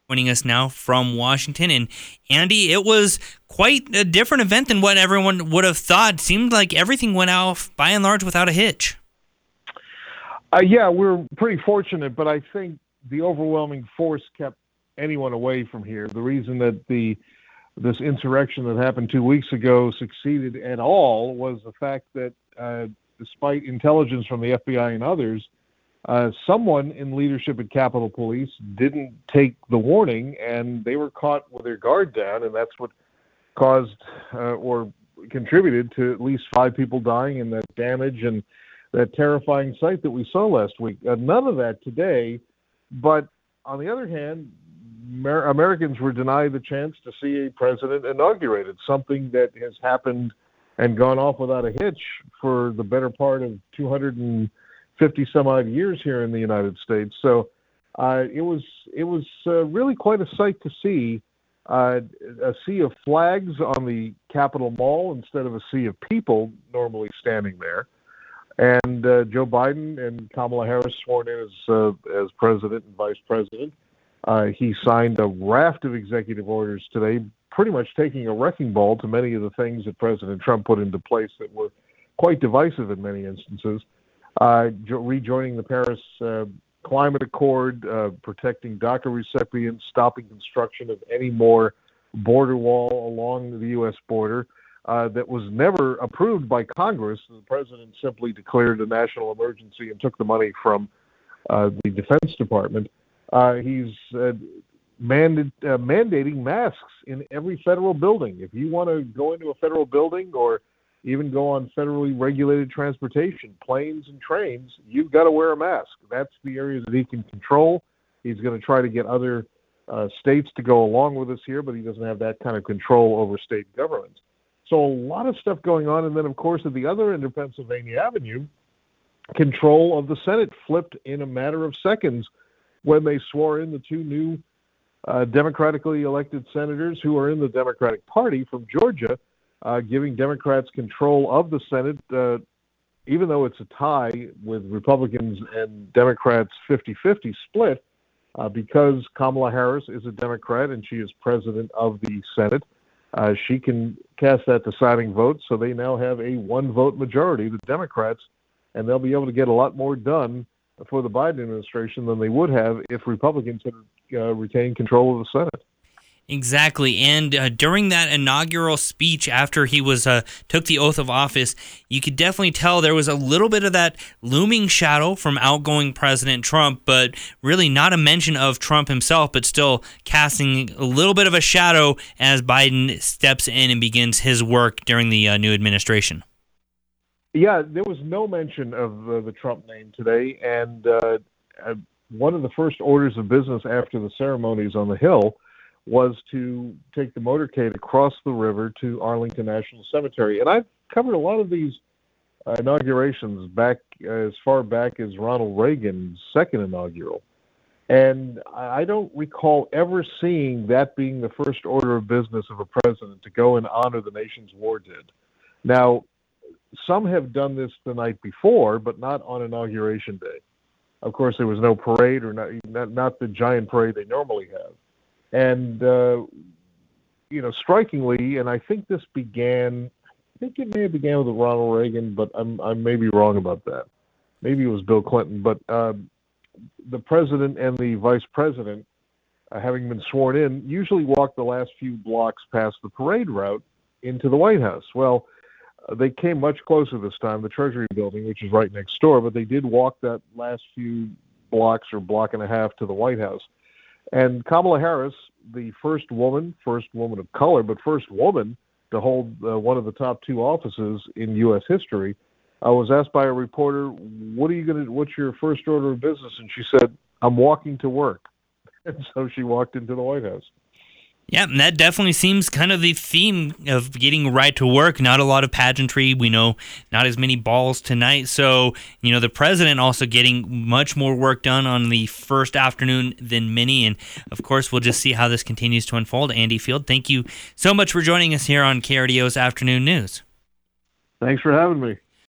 Joining us now from Washington. And Andy, it was quite a different event than what everyone would have thought. Seemed like everything went off by and large without a hitch. Yeah, we're pretty fortunate, but I think the overwhelming force kept anyone away from here. The reason that this insurrection that happened 2 weeks ago succeeded at all was the fact that despite intelligence from the FBI and others, someone in leadership at Capitol Police didn't take the warning, and they were caught with their guard down, and that's what caused or contributed to at least 5 people dying and that damage and that terrifying sight that we saw last week. None of that today, but on the other hand, Americans were denied the chance to see a president inaugurated, something that has happened and gone off without a hitch for the better part of 250 some odd years here in the United States. So it was really quite a sight to see, a sea of flags on the Capitol Mall instead of a sea of people normally standing there. And Joe Biden and Kamala Harris sworn in as president and vice president. He signed a raft of executive orders today, pretty much taking a wrecking ball to many of the things that President Trump put into place that were quite divisive in many instances. Rejoining the Paris Climate Accord, protecting DACA recipients, stopping construction of any more border wall along the U.S. border. That was never approved by Congress. The president simply declared a national emergency and took the money from the Defense Department. He's mandating masks in every federal building. If you want to go into a federal building or even go on federally regulated transportation, planes and trains, you've got to wear a mask. That's the areas that he can control. He's going to try to get other states to go along with us here, but he doesn't have that kind of control over state governments. So a lot of stuff going on. And then, of course, at the other end of Pennsylvania Avenue, control of the Senate flipped in a matter of seconds when they swore in the 2 new democratically elected senators who are in the Democratic Party from Georgia, giving Democrats control of the Senate, even though it's a tie with Republicans and Democrats 50-50 split, because Kamala Harris is a Democrat and she is president of the Senate. She can cast that deciding vote, so they now have a 1-vote majority, the Democrats, and they'll be able to get a lot more done for the Biden administration than they would have if Republicans had retained control of the Senate. Exactly, and during that inaugural speech after he took the oath of office, you could definitely tell there was a little bit of that looming shadow from outgoing President Trump, but really not a mention of Trump himself, but still casting a little bit of a shadow as Biden steps in and begins his work during the new administration. Yeah, there was no mention of the Trump name today, and one of the first orders of business after the ceremonies on the Hill was to take the motorcade across the river to Arlington National Cemetery. And I've covered a lot of these inaugurations back as far back as Ronald Reagan's second inaugural. And I don't recall ever seeing that being the first order of business of a president, to go and honor the nation's war dead. Now, some have done this the night before, but not on Inauguration Day. Of course, there was no parade, or not the giant parade they normally have. And, strikingly, and I think it may have began with Ronald Reagan, but I may be wrong about that. Maybe it was Bill Clinton. But the president and the vice president, having been sworn in, usually walk the last few blocks past the parade route into the White House. Well, they came much closer this time, the Treasury building, which is right next door, but they did walk that last few blocks or block and a half to the White House. And Kamala Harris, the first woman of color, but first woman to hold one of the top 2 offices in U.S. history, was asked by a reporter, what's your first order of business? And she said, I'm walking to work. And so she walked into the White House. Yeah, and that definitely seems kind of the theme of getting right to work. Not a lot of pageantry. We know not as many balls tonight. So, the president also getting much more work done on the first afternoon than many. And, of course, we'll just see how this continues to unfold. Andy Field, thank you so much for joining us here on KRDO's Afternoon News. Thanks for having me.